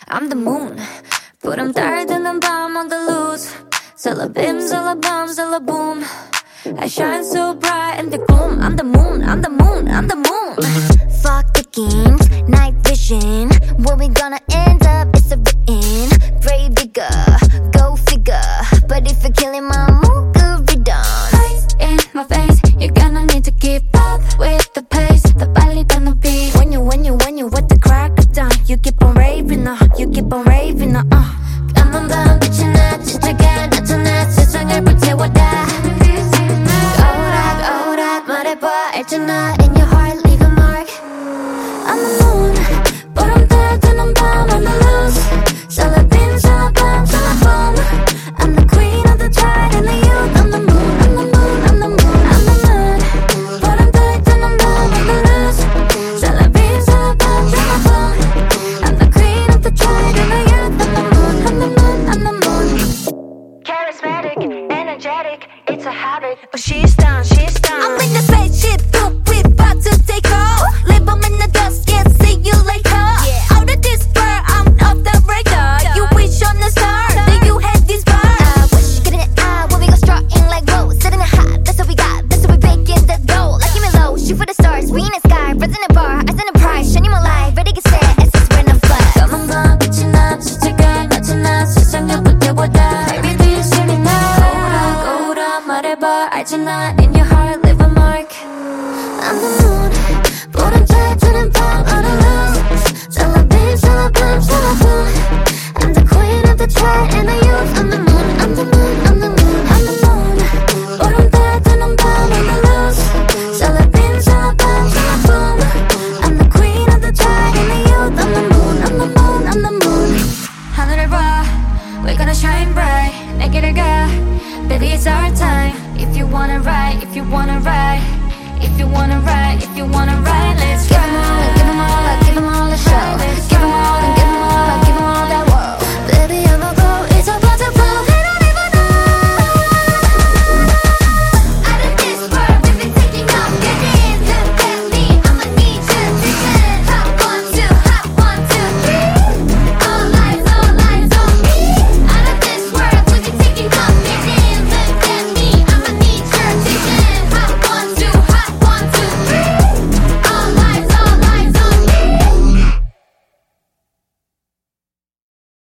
I'm the moon. Put tired in the bomb on the loose. Salabim, salabam, salaboom. I shine so bright in the gloom. I'm the moon, I'm the moon, I'm the moon. Fuck the games, night vision. Where we gonna end up, it's a written. Pray bigger, go figure. But if you're killing my mood, good be done. Eyes in my face, you're gonna need to keep up with the pace. The 빨리 닿는 beat. When you with the crack of dawn, you keep on raving, you keep on raving, 감은 밤 빛이 나 진짜가 나타나 세상을 불태워다. 오락 말해봐 알잖아. In your heart leave a mark. I'm the moon. 보름 따뜻한 밤 on the loose. 살라빔 살라밤 살라봄. I'm the queen of the tide and the youth. I'm the moon, I'm the moon, I'm the moon, I'm the moon. 보름 따뜻한 밤 on the loose. 살라빔 살라밤 살라봄. I'm the queen of the tide and the youth. I'm the moon, I'm the moon, I'm the moon. Charismatic, energetic, it's a habit. Oh, she's down, she's down. I'm in the spaceship, boom, we about to take off. Leave 'em in the dust, yeah, see you later. Out of this bird, I'm off the radar. You wish on the star, then you had this bar. Wish, getting it out when we go strutting like whoa. Sitting hot, that's what we got, that's what we baking, let's go. Like give me low, shoot for the stars, we in the sky. Friends in the bar, eyes in the prize, shining my light. Ready to get set, essence when I'm fly. 검은 밤 빛이 나 진짜가 나타나 세상을 불태워다. Baby do you see me now? 거울아 말해봐 알잖아. In your heart leave a mark. I'm the moon. 보름 따뜻한 밤 on the loose. 살라빔 살라밤 살라봄. I'm the queen of the tide and the youth. I'm the moon, I'm the moon, I'm the moon, I'm the moon. 보름 따뜻한 밤 on the loose. 살라빔 살라밤 살라봄. I'm the queen of the tide and the youth. I'm the moon, I'm the moon, I'm the moon. 하늘을 봐, we're gonna shine bright. 내 길을 가, baby it's our time. If you wanna ride, if you wanna ride, if you wanna ride, if you wanna ride.